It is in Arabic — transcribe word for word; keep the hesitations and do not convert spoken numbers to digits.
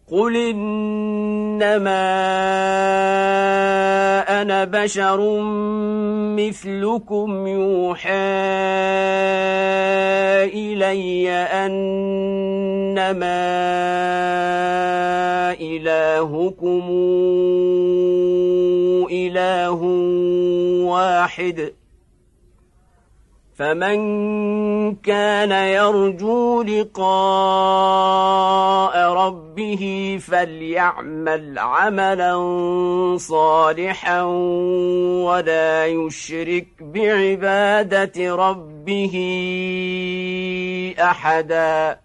قل إنما أنا بشر مثلكم يوحى إلي أنما إلهكم إله واحد فمن كان يرجو لقاء ربه فليعمل عملا صالحا ولا يشرك بعبادة ربه أحدا.